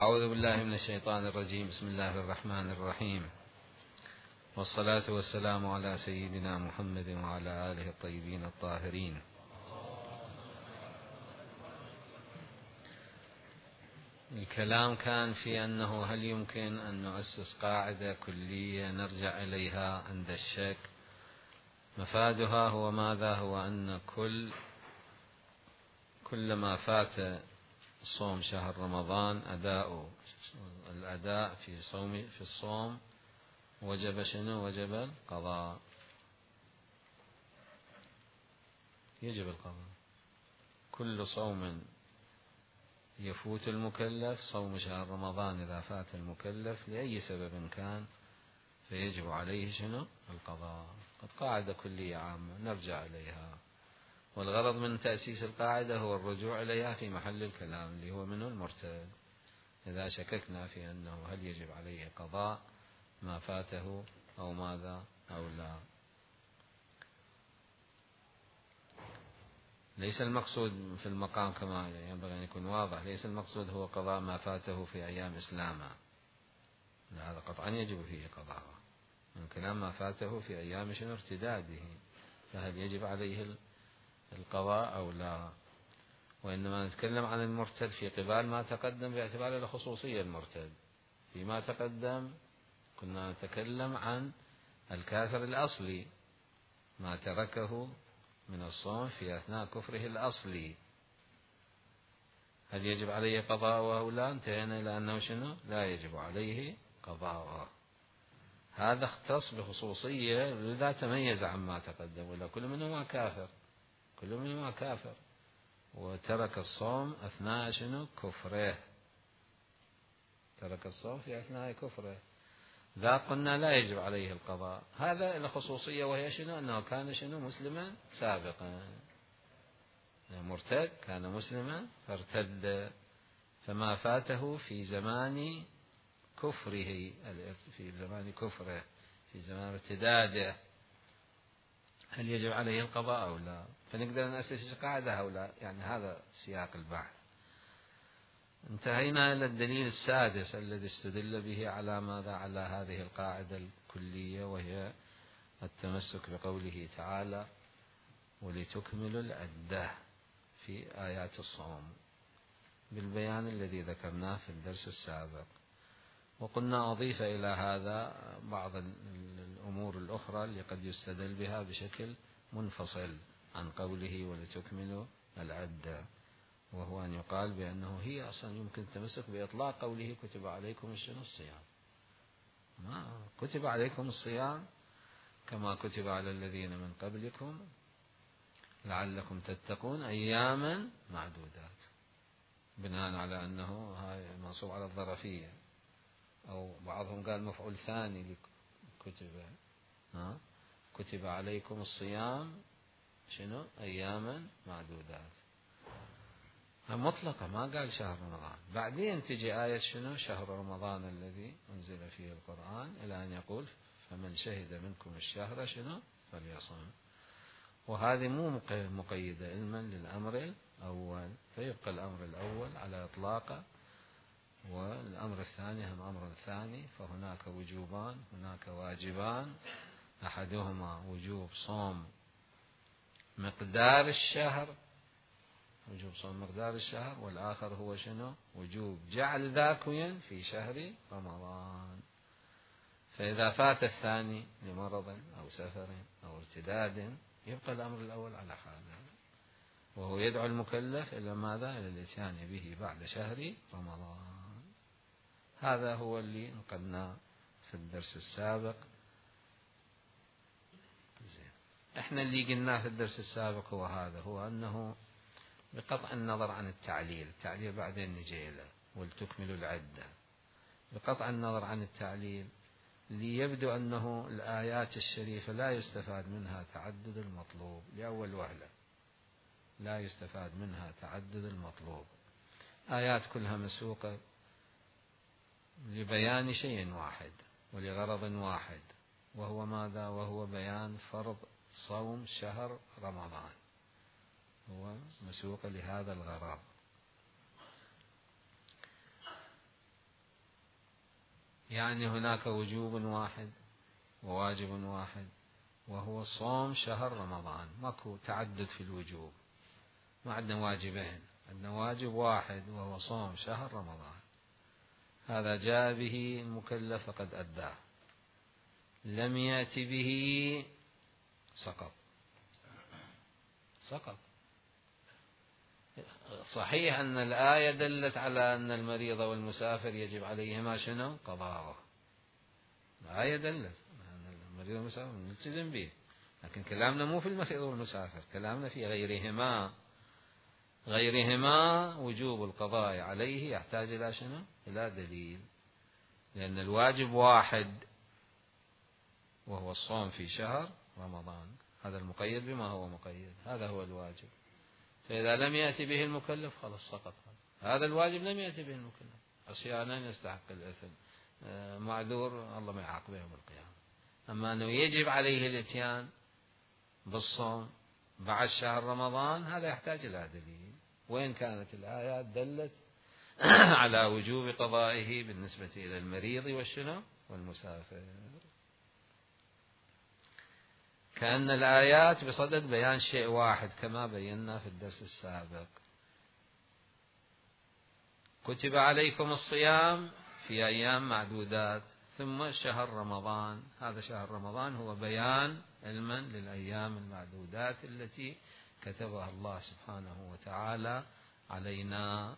أعوذ بالله من الشيطان الرجيم. بسم الله الرحمن الرحيم، والصلاة والسلام على سيدنا محمد وعلى آله الطيبين الطاهرين. الكلام كان في أنه هل يمكن أن نؤسس قاعدة كلية نرجع إليها عند الشك. مفادها هو ماذا؟ هو أن كل ما فات صوم شهر رمضان الأداء في الصوم وجب شنو؟ وجب القضاء. يجب القضاء. كل صوم يفوت المكلف، صوم شهر رمضان إذا فات المكلف لأي سبب كان فيجب عليه شنو؟ القضاء. قد قاعدة كلية عامة نرجع إليها، والغرض من تأسيس القاعدة هو الرجوع إليها في محل الكلام اللي هو منه المرتد. إذا شككنا في أنه هل يجب عليه قضاء ما فاته أو ماذا أو لا. ليس المقصود في المقام كما ينبغي أن يكون واضح، ليس المقصود هو قضاء ما فاته في أيام إسلامه، هذا قطعا يجب فيه قضاء. الكلام ما فاته في أيام شنو؟ ارتداده، فهل يجب عليه القضاء أو لا. وإنما نتكلم عن المرتد في قبال ما تقدم باعتبار الخصوصية. المرتد فيما تقدم كنا نتكلم عن الكافر الأصلي، ما تركه من الصوم في أثناء كفره الأصلي، هل يجب عليه قضاء أو لا؟ انتهينا إلى أنه شنو؟ لا يجب عليه قضاء. هذا اختص بخصوصية لذا تميز عما تقدم، ولا كل منهما كافر، كل منهما كافر وترك الصوم أثناء شنو؟ كفره، ترك الصوم في أثناء كفره، ذا قلنا لا يجب عليه القضاء. هذا الخصوصية وهي شنو؟ أنه كان شنو؟ مسلما سابقا، مرتد، كان مسلما فارتد، فما فاته في زمان كفره، في زمان كفره، في زمان ارتداده، هل يجب عليه القضاء أو لا؟ فنقدر نأسس قاعدة أو لا، يعني هذا سياق البحث. انتهينا إلى الدليل السادس الذي استدل به على ماذا؟ على هذه القاعدة الكلية، وهي التمسك بقوله تعالى: ولتكملوا العدة في آيات الصوم، بالبيان الذي ذكرناه في الدرس السابق. وقلنا أضيف إلى هذا بعض الأمور الأخرى اللي قد يستدل بها بشكل منفصل عن قوله ولتكملوا العدة، وهو أن يقال بأنه هي أصلا يمكن التمسك بإطلاق قوله كتب عليكم الصيام. ما كتب عليكم الصيام كما كتب على الذين من قبلكم لعلكم تتقون أياما معدودات، بناء على أنه منصوب على الظرفية، أو بعضهم قال مفعول ثاني كتب عليكم الصيام شنو؟ أياما معدودات، مطلقة، ما قال شهر رمضان. بعدين تجي آية شنو؟ شهر رمضان الذي أنزل فيه القرآن، إلى أن يقول فمن شهد منكم الشهر شنو؟ فليصم. وهذه مو مقيدة علما للأمر الأول، فيبقى الأمر الأول على إطلاقه، والأمر الثاني هم أمر ثاني. فهناك وجوبان، هناك واجبان، أحدهما وجوب صوم مقدار الشهر، وجوب صوم مقدار الشهر، والآخر هو شنو؟ وجوب جعل ذاكيا في شهر رمضان. فإذا فات الثاني لمرض أو سفر أو ارتداد يبقى الأمر الأول على حاله، وهو يدعو المكلف إلى ماذا؟ إلى الإتيان به بعد شهر رمضان. هذا هو اللي نقلناه في الدرس السابق. احنا اللي قلناه في الدرس السابق هو هذا، هو أنه بقطع النظر عن التعليل بعدين نجي له، ولتكملوا العدة، بقطع النظر عن التعليل ليبدو أنه الآيات الشريفة لا يستفاد منها تعدد المطلوب. لأول وهلة لا يستفاد منها تعدد المطلوب، آيات كلها مسوقة لبيان شيء واحد ولغرض واحد، وهو ماذا؟ وهو بيان فرض صوم شهر رمضان، هو مسوق لهذا الغرض. يعني هناك وجوب واحد وواجب واحد، وهو صوم شهر رمضان. ماكو تعدد في الوجوب، ما عندنا واجبين، عندنا واجب واحد وهو صوم شهر رمضان. هذا جاء به المكلف فقد أداه، لم يأت به سقط. صحيح أن الآية دلت على أن المريض والمسافر يجب عليهما شنو؟ قضاءه. الآية دلت أن المريض والمسافر نلتزم به، لكن كلامنا مو في المريض والمسافر، كلامنا في غيرهما وجوب القضاء عليه يحتاج إلى شنو؟ إلى دليل، لأن الواجب واحد وهو الصوم في شهر رمضان، هذا المقيد بما هو مقيد، هذا هو الواجب. فإذا لم يأتي به المكلف خلاص سقط. هذا الواجب لم يأتي به المكلف، عصيانا يستحق الإثم، معذور الله ما يعاقبه يوم القيامة. أما أنه يجب عليه الإتيان بالصوم بعد شهر رمضان، هذا يحتاج إلى دليل، وإن كانت الآيات دلت على وجوب قضائه بالنسبة إلى المريض والمسافر. كأن الآيات بصدد بيان شيء واحد كما بينا في الدرس السابق. كتب عليكم الصيام في أيام معدودات، ثم شهر رمضان. هذا شهر رمضان هو بيان علما للأيام المعدودات التي كتبها الله سبحانه وتعالى علينا.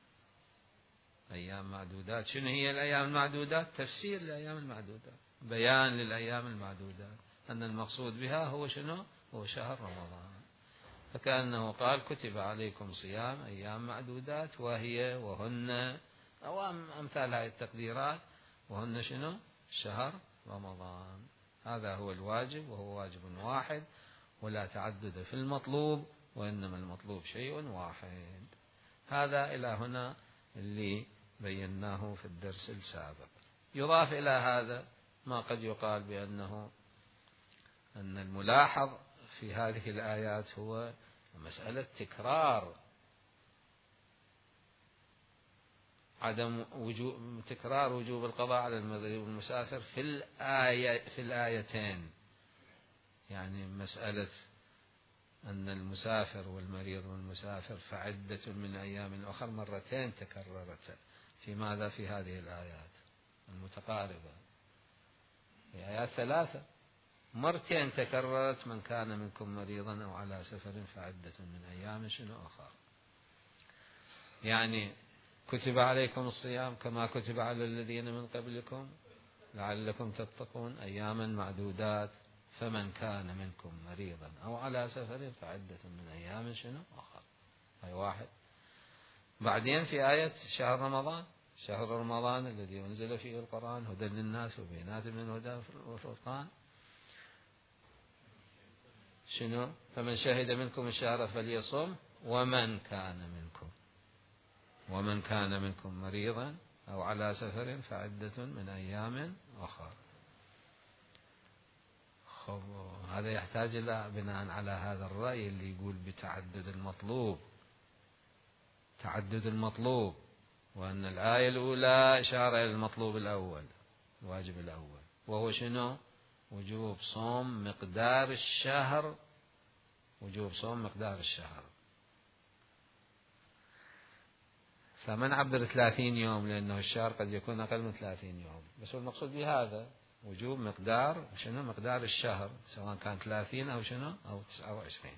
أيام معدودات، شنو هي الأيام المعدودات؟ تفسير للأيام المعدودات، بيان للأيام المعدودات، أن المقصود بها هو شنو؟ هو شهر رمضان. فكأنه قال كتب عليكم صيام أيام معدودات، وهن أو أمثال هذه التقديرات، وهن شنو؟ شهر رمضان. هذا هو الواجب، وهو واجب واحد ولا تعدد في المطلوب، وإنما المطلوب شيء واحد. هذا إلى هنا اللي بيناه في الدرس السابق. يضاف إلى هذا ما قد يقال بأن الملاحظ في هذه الآيات هو مسألة تكرار وجوب القضاء على المريض والمسافر في الآيتين. يعني مسألة أن المسافر والمريض والمسافر فعدة من أيام أخر مرتين تكررت في ماذا؟ في هذه الآيات المتقاربة، في آيات 3 مرتين تكررت: من كان منكم مريضا أو على سفر فعدة من أيام أخر. يعني كتب عليكم الصيام كما كتب على الذين من قبلكم لعلكم تتقون أياما معدودات، فمن كان منكم مريضا أو على سفر فعدة من أيام أخر. هاي واحد. بعدين في آية شهر رمضان الذي أنزل فيه القرآن هدى للناس وبينات من الهدى والفرقان، شنو؟ فمن شهد منكم الشهر فليصم، ومن كان منكم مريضا أو على سفر فعدة من أيام أخر. هذا يحتاج إلى بناء على هذا الرأي اللي يقول بتعدد المطلوب، وأن الآية الأولى إشارة إلى المطلوب الأول، الواجب الأول، وهو شنو؟ وجوب صوم مقدار الشهر. فمن عبر 30 يوم، لأنه الشهر قد يكون أقل من 30 يوم، بس هو المقصود بهذا وجوب مقدار الشهر، سواء كان 30 أو أو 29.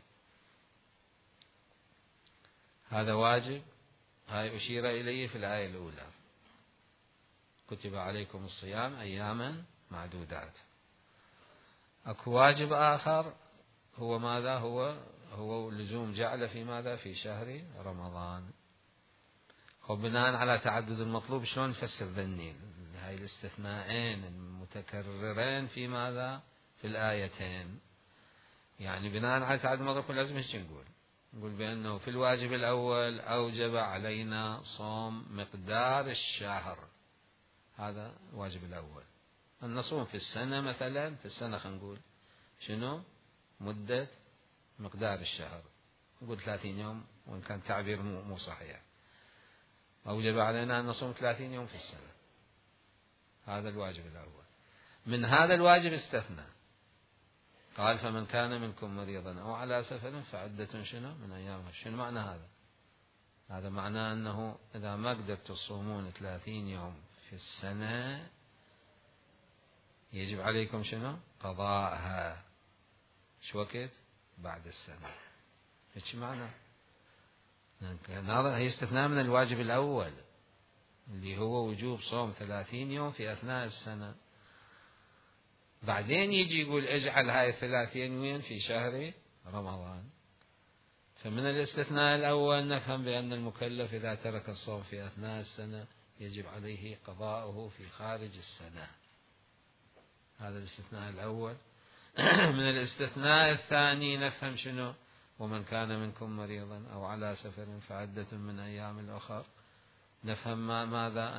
هذا واجب. هاي أشير إليه في الآية الأولى: كتب عليكم الصيام أياما معدودات. أكو واجب آخر هو ماذا؟ هو لزوم جعل في ماذا؟ في شهر رمضان. وبناء على تعدد المطلوب شلون نفسر ذنين هاي الاستثناءين المتكررين في ماذا؟ في الآيتين. يعني بناء على تعدد المطلوب لازم ايش نقول بأنه في الواجب الأول أوجب علينا صوم مقدار الشهر، هذا الواجب الأول. أن نصوم في السنة مثلا، خلينا نقول شنو مدة مقدار الشهر، نقول 30 يوم، وإن كان تعبير مو صحيح. أوجب علينا أن نصوم 30 يوم في السنة. هذا الواجب الأول. من هذا الواجب استثنى، قال فمن كان منكم مريضا أو على سفر فعدة شنو من أيام. شنو معنى هذا؟ هذا معناه أنه إذا ما قدرت تصومون 30 يوم في السنة يجب عليكم شنو؟ قضاءها. شو وقت؟ بعد السنة. ايش معنى؟ هذا هي استثناء من الواجب الأول اللي هو وجوب صوم 30 يوم في أثناء السنة. بعدين يجي يقول اجعل هاي 30 وين؟ في شهر رمضان. فمن الاستثناء الأول نفهم بأن المكلف إذا ترك الصوم في أثناء السنة يجب عليه قضاؤه في خارج السنة. هذا الاستثناء الأول. من الاستثناء الثاني نفهم شنو؟ ومن كان منكم مريضا أو على سفر فعدة من أيام أخر. نفهم ماذا؟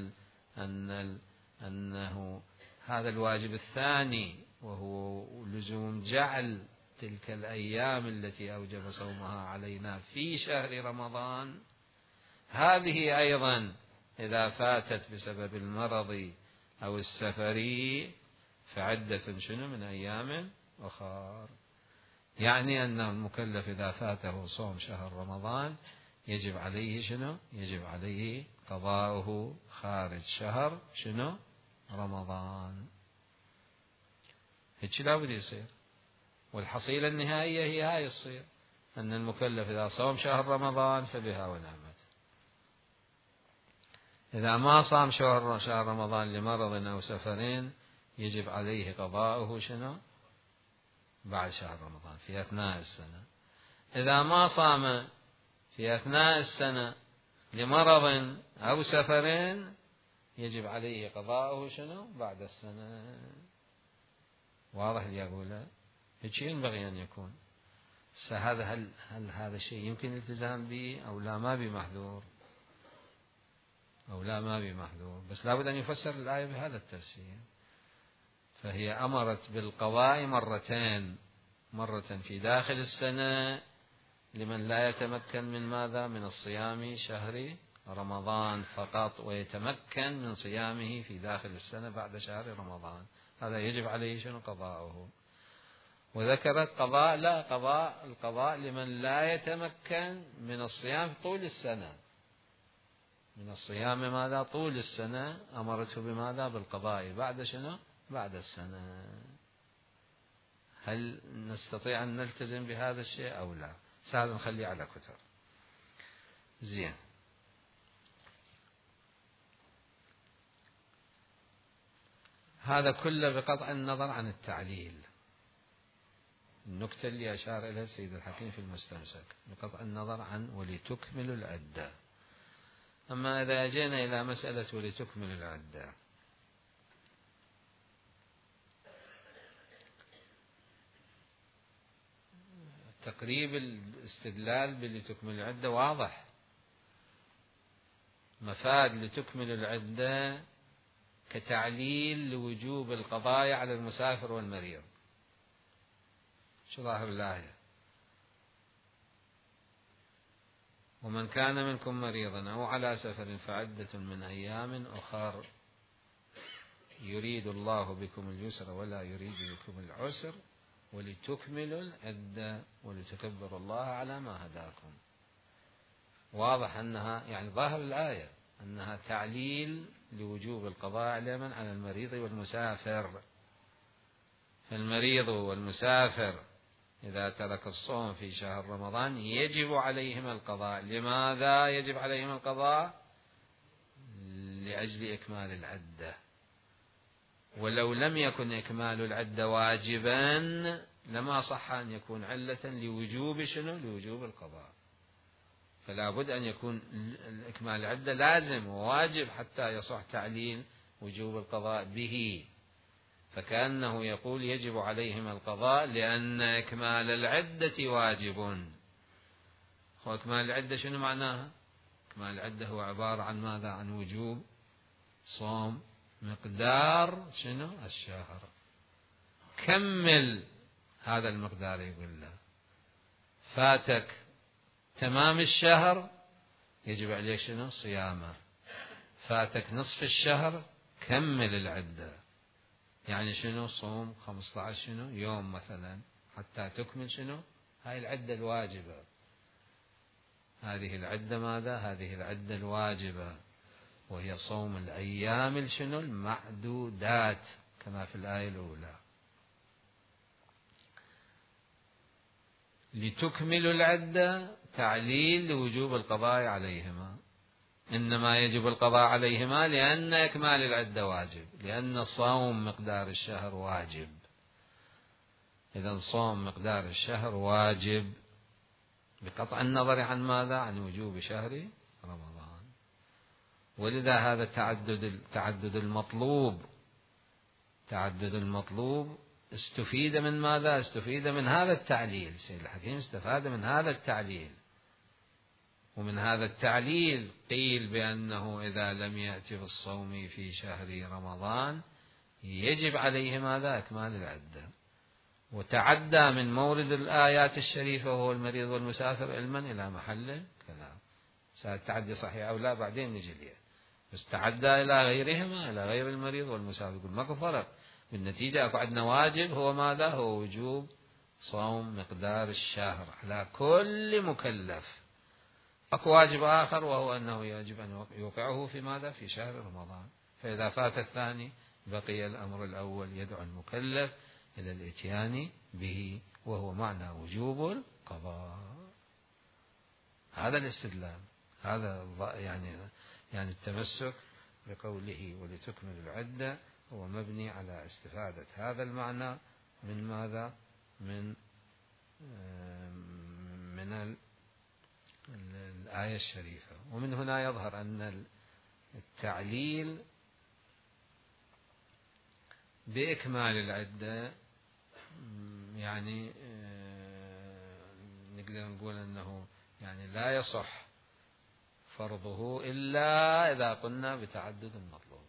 أنه هذا الواجب الثاني وهو لزوم جعل تلك الأيام التي أوجب صومها علينا في شهر رمضان، هذه أيضا إذا فاتت بسبب المرض أو السفر فعدة شنو من أيام أخر. يعني أن المكلف إذا فاته صوم شهر رمضان يجب عليه شنو؟ يجب عليه قضاؤه خارج شهر شنو؟ رمضان. هيك لابد يصير. والحصيلة النهائية هي هاي الصير، أن المكلف إذا صوم شهر رمضان فبها ونعمت. إذا ما صام شهر رمضان لمرض أو سفرين يجب عليه قضاؤه شنو؟ بعد شهر رمضان في أثناء السنة. إذا ما صام في أثناء السنة لمرض أو سفرين يجب عليه قضاؤه شنو؟ بعد السنة. واضح اللي أقوله؟ هيك ينبغي أن يكون. هل هذا الشيء يمكن الالتزام به أو لا؟ ما بمحذور أو لا ما بمحذور، بس لابد أن يفسر الآية بهذا التفسير. فهي أمرت بالقضاء مرتين، مرة في داخل السنة لمن لا يتمكن من ماذا؟ من الصيام شهر رمضان فقط، ويتمكن من صيامه في داخل السنة بعد شهر رمضان، هذا يجب عليه شنو؟ قضاؤه. وذكرت قضاء لا القضاء لمن لا يتمكن من الصيام طول السنة، من الصيام ماذا؟ طول السنة، أمرته بماذا؟ بالقضاء بعد شنو؟ بعد السنة. هل نستطيع أن نلتزم بهذا الشيء أو لا؟ هذا نخليه على كتب. زين. هذا كله بقطع النظر عن التعليل. النكتة اللي أشار إليها السيد الحكيم في المستمسك بقطع النظر عن ولتكملوا العدة. أما إذا أجينا إلى مسألة ولتكملوا العدة، تقريب الاستدلال بلتكمل العدة واضح. مفاد لتكمل العدة كتعليل لوجوب القضاء على المسافر والمريض. شو ظاهر الآية؟ ومن كان منكم مريضا أو على سفر فعدة من أيام أخر يريد الله بكم اليسر ولا يريد بكم العسر ولتكملوا العدة ولتكبروا الله على ما هداكم. واضح أنها يعني ظاهر الآية أنها تعليل لوجوب القضاء على من؟ على المريض والمسافر. فالمريض والمسافر إذا ترك الصوم في شهر رمضان يجب عليهم القضاء. لماذا يجب عليهم القضاء؟ لأجل إكمال العدة. ولو لم يكن إكمال العدة واجبا لما صح أن يكون علة لوجوب شنو؟ لوجوب القضاء. فلا بد أن يكون إكمال العدة لازم وواجب حتى يصح تعليل وجوب القضاء به. فكأنه يقول يجب عليهم القضاء لأن إكمال العدة واجب. وإكمال العدة شنو معناها؟ إكمال العدة هو عبارة عن ماذا؟ عن وجوب صوم مقدار شنو؟ الشهر. كمل هذا المقدار. يقول له فاتك تمام الشهر يجب عليك شنو؟ صيامه. فاتك نصف الشهر كمل العدة. يعني شنو؟ صوم 15 شنو يوم مثلا حتى تكمل شنو هاي العدة الواجبة. هذه العدة ماذا؟ هذه العدة الواجبة، وهي صوم الأيام شنو المعدودات كما في الآية الأولى. لتكملوا العدة تعليل لوجوب القضاء عليهما، إنما يجب القضاء عليهما لأن إكمال العدة واجب، لأن صوم مقدار الشهر واجب. إذن صوم مقدار الشهر واجب بقطع النظر عن ماذا؟ عن وجوب شهر رمضان. ولذا هذا تعدد المطلوب استفيد من ماذا؟ استفيد من هذا التعليل. سيد الحكيم استفاد من هذا التعليل، ومن هذا التعليل قيل بأنه إذا لم يأتي بالصوم في شهر رمضان يجب عليه ماذا؟ إكمال العدة. وتعدى من مورد الآيات الشريفة وهو المريض والمسافر علما إلى محل كلام. سأتعدي صحيح أو لا بعدين نجي ليه، بس تعدى إلى غيرهما، إلى غير المريض والمسافر. يقول ماكو فرق، بالنتيجة أكو عندنا واجب هو ماذا؟ هو وجوب صوم مقدار الشهر على كل مكلف. أكو واجب آخر وهو أنه يجب أن يوقعه في ماذا؟ في شهر رمضان. فإذا فات الثاني بقي الأمر الأول يدعو المكلف إلى الإتيان به، وهو معنى وجوب القضاء. هذا الاستدلال، هذا يعني التمسك بقوله ولتكمل العدة هو مبني على استفادة هذا المعنى من ماذا؟ من الآية الشريفة. ومن هنا يظهر أن التعليل بإكمال العدة يعني نقدر نقول أنه يعني لا يصح فرضه إلا إذا قلنا بتعدد المطلوب.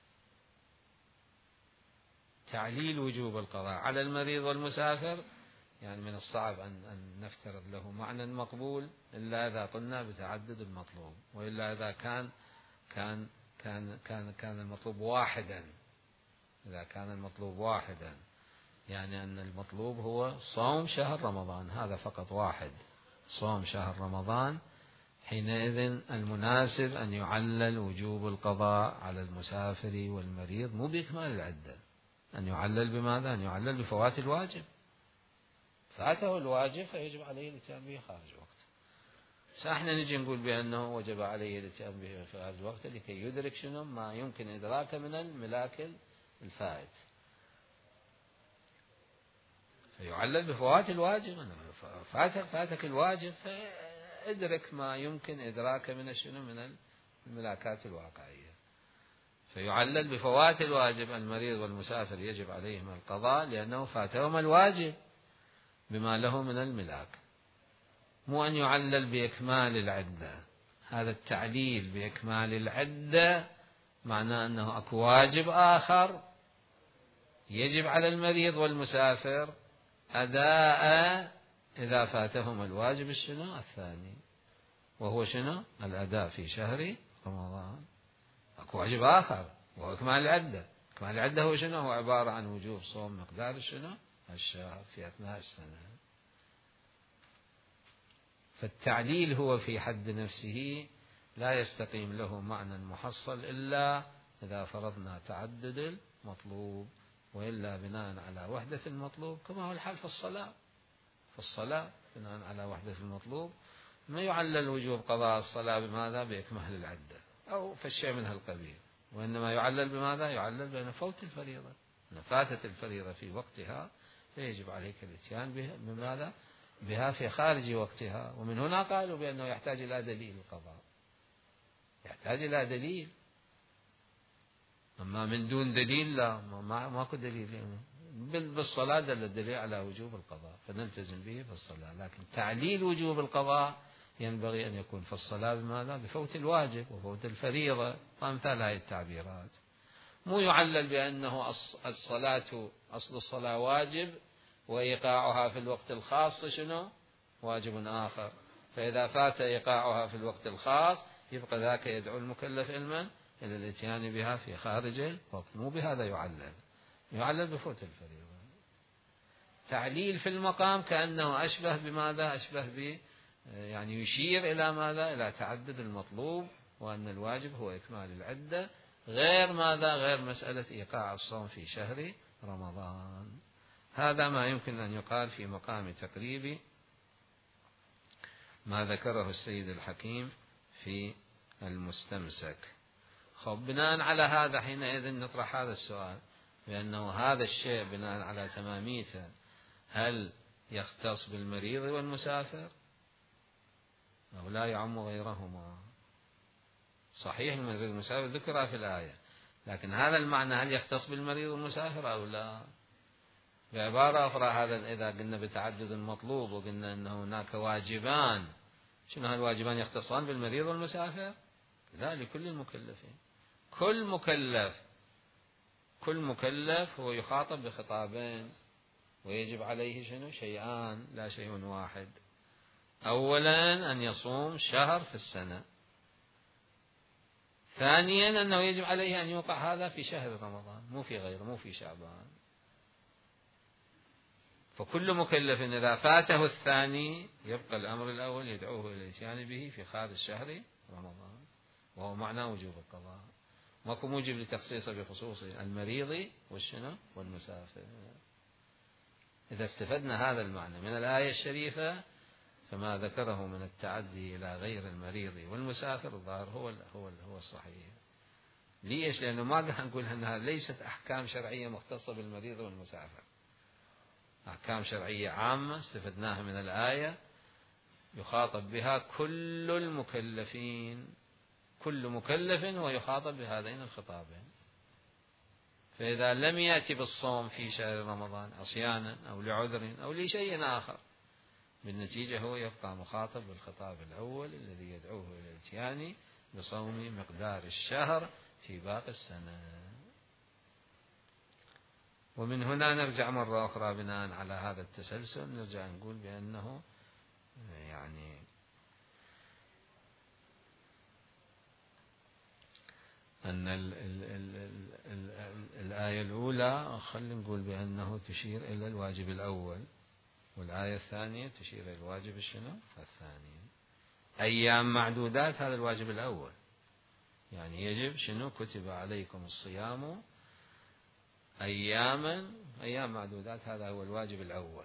تعليل وجوب القضاء على المريض والمسافر يعني من الصعب أن نفترض له معنى مقبول إلا إذا قلنا بتعدد المطلوب، وإلا إذا كان المطلوب واحدا. إذا كان المطلوب واحدا يعني أن المطلوب هو صوم شهر رمضان، هذا فقط واحد، صوم شهر رمضان، حينئذ المناسب أن يعلل وجوب القضاء على المسافر والمريض مو بإكمال العدة. أن يعلل بماذا؟ أن يعلل بفوات الواجب. فاته الواجب فيجب عليه الاتيان به خارج وقته. ساحنا نجي نقول بأنه وجب عليه الاتيان به خارج وقته لكي يدرك شنو ما يمكن إدراكه من الملاك الفائت، فيعلل بفوات الواجب. فاتك الواجب فادرك ما يمكن إدراكه من شنو من الملاكات الواقعية. فيعلل بفوات الواجب. المريض والمسافر يجب عليهما القضاء لأنه فاتهما الواجب بما له من الملاك، مو أن يعلل بإكمال العدة. هذا التعليل بإكمال العدة معناه أنه أكو واجب آخر يجب على المريض والمسافر أداء إذا فاتهم الواجب شنو الثاني، وهو شنو الأداء في شهر رمضان. أكو واجب آخر وهو إكمال العدة. إكمال العدة هو شنو؟ هو عبارة عن وجوب صوم مقدار شنو الشهر في أثناء السنة. فالتعليل هو في حد نفسه لا يستقيم له معنى محصل إلا إذا فرضنا تعدد المطلوب، وإلا بناء على وحدة المطلوب كما هو الحال في الصلاة. في الصلاة بناء على وحدة المطلوب ما يعلل وجوب قضاء الصلاة بماذا؟ بإكمال العدة أو في الشيء من هالقبيل، وإنما يعلل بماذا؟ يعلل بأن فوت الفريضة، أن فاتت الفريضة في وقتها فيجب عليك الاتيان بماذا؟ بها في خارج وقتها. ومن هنا قالوا بأنه يحتاج إلى دليل القضاء، يحتاج إلى دليل. أما من دون دليل لا، ماكو دليل. يعني بالصلاة دل الدليل على وجوب القضاء فنلتزم به في الصلاة، لكن تعليل وجوب القضاء ينبغي أن يكون في الصلاة بماذا؟ بفوت الواجب وفوت الفريضة وأمثال هذه التعبيرات. مو يعلل بأنه الصلاة أصل الصلاة واجب وإيقاعها في الوقت الخاص شنو واجب آخر، فإذا فات إيقاعها في الوقت الخاص يبقى ذاك يدعو المكلف علما إلى الإتيان بها في خارج الوقت، مو بهذا يعلل بفوت الفريضة. تعليل في المقام كأنه أشبه بماذا؟ أشبه ب يعني يشير إلى ماذا؟ إلى تعدد المطلوب، وأن الواجب هو إكمال العدة، غير ماذا؟ غير مسألة إيقاع الصوم في شهر رمضان. هذا ما يمكن أن يقال في مقام تقريب ما ذكره السيد الحكيم في المستمسك. خب بناء على هذا حينئذ نطرح هذا السؤال، بأنه هذا الشيء بناء على تماميته هل يختص بالمريض والمسافر أو لا يعم غيرهما؟ صحيح المريض والمسافر ذكر في الآية، لكن هذا المعنى هل يختص بالمريض والمسافر أو لا؟ بعبارة أخرى، هذا إذا قلنا بتعدد المطلوب وقلنا أن هناك واجبان، شنو هالواجبان يختصان بالمريض والمسافر؟ لا، لكل المكلفين. كل مكلف هو يخاطب بخطابين، ويجب عليه شنو؟ شيئان لا شيء واحد. أولا أن يصوم شهر في السنة، ثانيا أنه يجب عليه أن يوقع هذا في شهر رمضان، مو في غيره، مو في شعبان. فكل مكلف إذا فاته الثاني يبقى الأمر الأول يدعوه إلى الإتيان به في خارج شهر رمضان، وهو معنى وجوب القضاء. ماكو موجب لتخصيصه بخصوص المريض والشنو والمسافر. إذا استفدنا هذا المعنى من الآية الشريفة، فما ذكره من التعدي إلى غير المريض والمسافر الظاهر هو الصحيح. ليش؟ لأنه ما قاعد نقول أنها ليست أحكام شرعية مختصة بالمريض والمسافر، أحكام شرعية عامة استفدناها من الآية يخاطب بها كل المكلفين، كل مكلف ويخاطب بهذين الخطابين. فإذا لم يأتي بالصوم في شهر رمضان عصيانا أو لعذر أو لشيء آخر، بالنتيجة هو يبقى مخاطب بالخطاب الأول الذي يدعوه إلى الاتيان بصوم مقدار الشهر في باقي السنة. ومن هنا نرجع مرة أخرى بناء على هذا التسلسل، نرجع نقول بأنه يعني أن الآية الأولى خلينا نقول بأنه تشير إلى الواجب الأول، والآية الثانية تشير إلى الواجب الشنو الثاني. أيام معدودات هذا الواجب الأول، يعني يجب شنو؟ كتب عليكم الصيام أيام معدودات، هذا هو الواجب الأول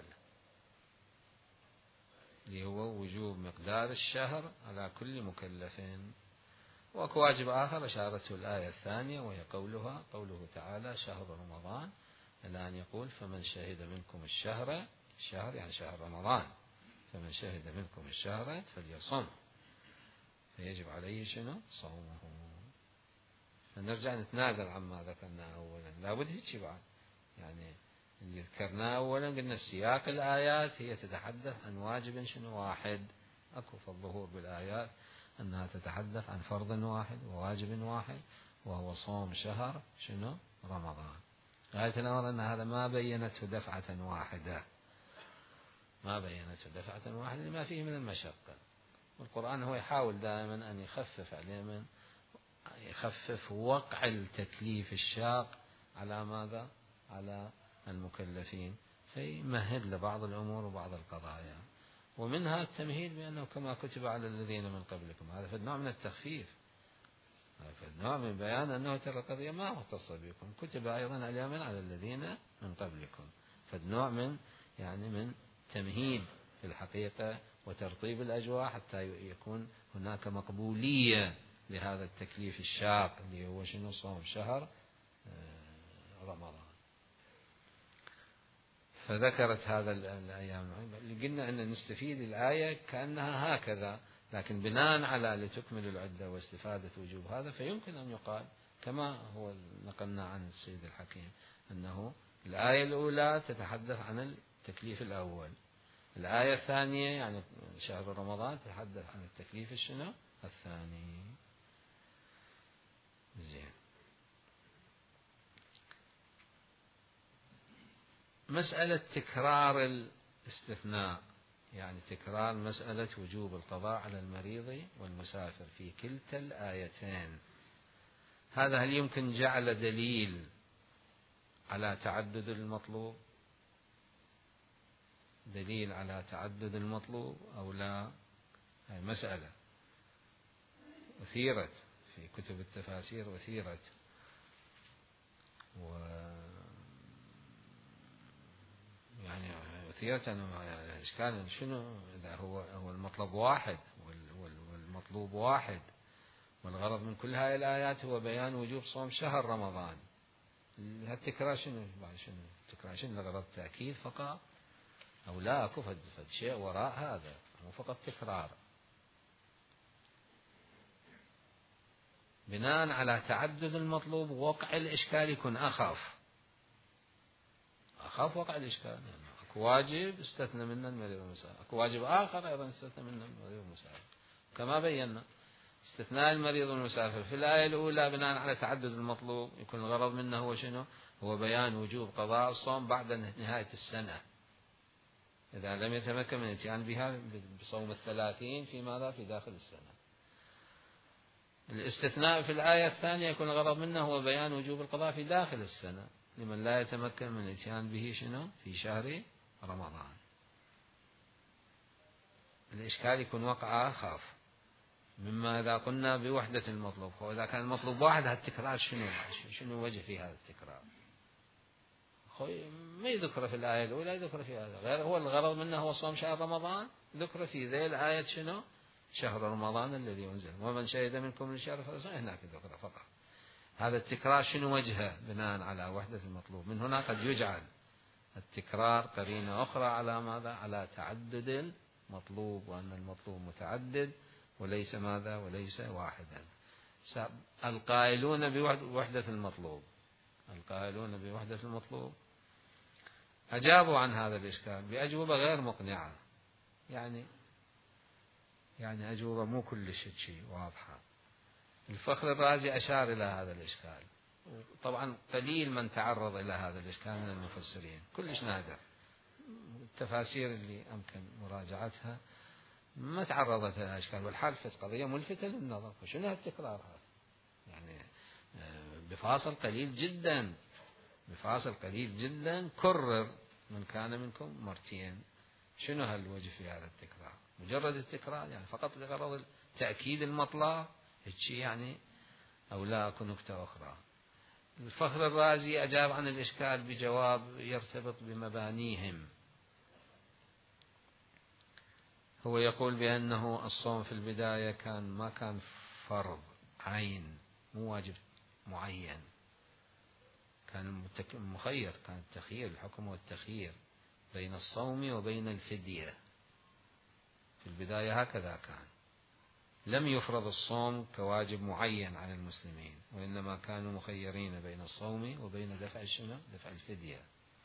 اللي هو وجوب مقدار الشهر على كل مكلف. وواجب آخر أشارته الآية الثانية، وهي قوله تعالى شهر رمضان، إلى أن يقول فمن شهد منكم الشهر يعني شهر رمضان، فمن شهد منكم الشهر فليصم، فيجب عليه شنو؟ صومه. فنرجع نتنازل عما ذكرنا أولا، لابد هيك بعد، يعني اللي ذكرناه أولا قلنا السياق الآيات هي تتحدث عن واجب شنو واحد، أكو في الظهور بالآيات أنها تتحدث عن فرض واحد وواجب واحد، وهو صوم شهر شنو رمضان. غاية الأمر أن هذا ما بينته دفعة واحدة، لما فيه من المشقة. والقرآن هو يحاول دائما أن يخفف وقع التكليف الشاق على ماذا؟ على المكلفين، فيمهد لبعض الأمور وبعض القضايا، ومنها التمهيد بأنه كما كتب على الذين من قبلكم، هذا في نوع من التخفيف، هذا في نوع من بيان أنه ترى القضية ما مختص بكم، كتب أيضا اليوم على الذين من قبلكم، فالنوع من يعني من تمهيد في الحقيقة وترطيب الأجواء حتى يكون هناك مقبولية لهذا التكليف الشاق اللي هو شنو؟ صوم شهر رمضان. فذكرت هذا الأيام اللي قلنا أن نستفيد الآية كأنها هكذا، لكن بناء على لتكمل العدة واستفادة وجوب هذا، فيمكن أن يقال كما هو نقلنا عن السيد الحكيم أنه الآية الأولى تتحدث عن التكليف الأول، الآية الثانية يعني شهر رمضان تتحدث عن التكليف الشنو الثاني. زين. مسألة تكرار الاستثناء، يعني تكرار مسألة وجوب القضاء على المريض والمسافر في كلتا الآيتين، هذا هل يمكن جعل دليل على تعدد المطلوب؟ دليل على تعدد المطلوب أو لا؟ هذه مسألة أثيرت في كتب التفاسير، أثيرت يعني أثيرت إشكال شنو إذا هو المطلب واحد والمطلوب واحد، والغرض من كل هذه الآيات هو بيان وجوب صوم شهر رمضان. التكرار شنو؟ التكرار شنو؟ الغرض تأكيد فقط أو لا أكو فد شيء وراء هذا، مو فقط تكرار. بناء على تعدد المطلوب وقع الإشكال يكون أخف وقع الإشكال، يعني أكو واجب استثنى منه المريض والمسافر، أكو واجب آخر أيضا استثنى منه المريض والمسافر، كما بينا استثناء المريض والمسافر في الآية الأولى بناء على تعدد المطلوب يكون الغرض منه هو شنو؟ هو بيان وجوب قضاء الصوم بعد نهاية السنة إذا لم يتمكن من الاتيان بها بصوم 30 في ماذا؟ في داخل السنة. الاستثناء في الآية الثانية يكون الغرض منه هو بيان وجوب القضاء في داخل السنة لمن لا يتمكن من الاتيان به شنو؟ في شهر رمضان. الإشكال يكون وقع أخف مما إذا قلنا بوحدة المطلوب. وإذا كان المطلوب واحد هالتكرار شنو وجه في هذا التكرار؟ ما يذكر في الآية الأولى، يذكر في هذا غير هو الغرض منه هو صوم شهر رمضان، ذكر في ذي الآية شنو؟ شهر رمضان الذي أنزل ومن شهد منكم الشهر فليصم، هناك ذكر فقط. هذا التكرار شنو وجهه؟ بناء على وحدة المطلوب. من هنا قد يجعل التكرار قرينة أخرى على ماذا؟ على تعدد المطلوب، وأن المطلوب متعدد وليس ماذا؟ وليس واحدا. القائلون بوحدة المطلوب، القائلون بوحدة المطلوب أجابوا عن هذا الإشكال بأجوبة غير مقنعة، يعني أجوبة مو كل شيء واضحة. الفخر الرازي أشار إلى هذا الإشكال، طبعا قليل من تعرض إلى هذا الإشكال من المفسرين، كلش نادر. التفاسير اللي أمكن مراجعتها ما تعرضت إلى إشكال، والحال في قضية ملفتة للنظر. فشنو هالتكرار هذا؟ يعني بفاصل قليل جدا، بفاصل قليل جدا كرر من كان منكم مرتين. شنو هالوجه في هذا التكرار؟ مجرد التكرار يعني فقط لغرض تأكيد المطلب هالشيء يعني، أو لا أكو نكتة أخرى؟ الفخر الرازي أجاب عن الإشكال بجواب يرتبط بمبانيهم. هو يقول بأنه الصوم في البداية ما كان فرض عين، مو واجب معين، كان مخير، كان التخيير، الحكم والتخيير بين الصوم وبين الفدية. في البداية هكذا كان، لم يفرض الصوم كواجب معين على المسلمين، وإنما كانوا مخيرين بين الصوم وبين دفع الفدية.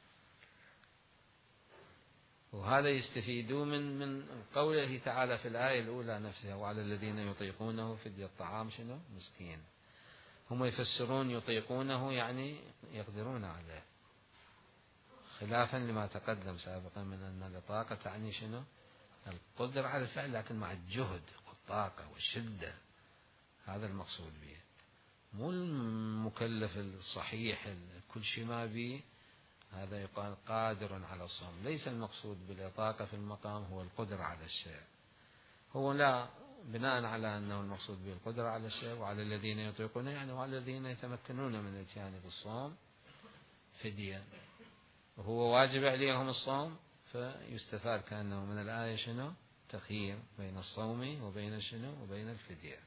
وهذا يستفيدوا من قوله تعالى في الآية الأولى نفسها: وعلى الذين يطيقونه فدية طعام شنو؟ مسكين. هم يفسرون يطيقونه يعني يقدرون عليه، خلافا لما تقدم سابقا من أن الإطاقة تعني شنو؟ القدرة على الفعل، لكن مع الجهد والطاقة والشدة، هذا المقصود به، مو المكلف الصحيح كل شيء ما به هذا يقال قادر على الصوم. ليس المقصود بالإطاقة في المقام هو القدرة على الشيء، هو لا، بناء على أنه المقصود به القدرة على الشيء. وعلى الذين يطيقونه يعني وعلى الذين يتمكنون من الاتيان بالصوم فدية، وهو واجب عليهم الصوم، فيستفاد كأنه من الآية شنو؟ تخيير بين الصوم وبين شنو؟ وبين الفدية،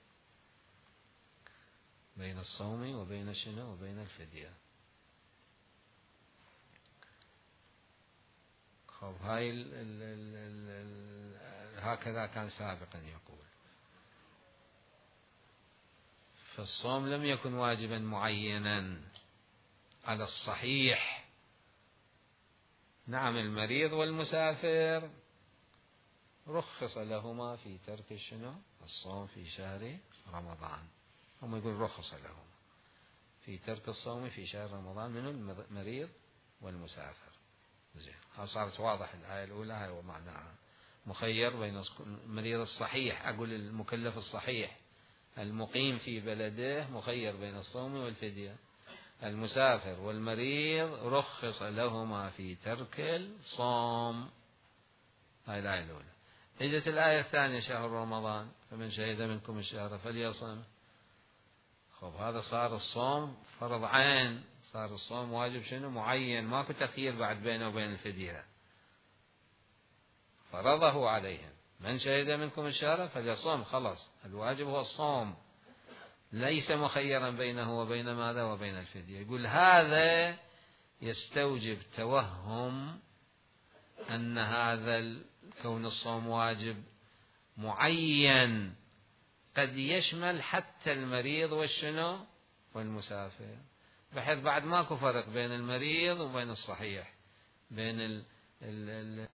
بين الصوم وبين شنو؟ وبين الفدية. خب هاي هكذا كان سابقا يقول. فالصوم لم يكن واجبا معينا على الصحيح. نعم المريض والمسافر رخص لهما في ترك شنو؟ الصوم في شهر رمضان. هم يقول رخص لهما في ترك الصوم في شهر رمضان من المريض والمسافر. زين، صارت واضح الآية الأولى هاي ومعناها مخير بين المريض الصحيح، أقول المكلف الصحيح المقيم في بلده مخير بين الصوم والفدية، المسافر والمريض رخص لهما في ترك الصوم. هاي الآية الأولى. إجت الآية الثانية شهر رمضان فمن شهد منكم الشهر فليصم. خب هذا صار الصوم فرض عين، صار الصوم واجب شنو معين، ماكو تخيير بعد بينه وبين الفدية، فرضه عليهم. من شهد منكم الشهر فليصوم، خلص الواجب هو الصوم، ليس مخيرا بينه وبين ماذا وبين الفدية. يقول هذا يستوجب توهم أن هذا كون الصوم واجب معين قد يشمل حتى المريض والشنو والمسافر، بحيث بعد ماكو فرق بين المريض وبين الصحيح، بين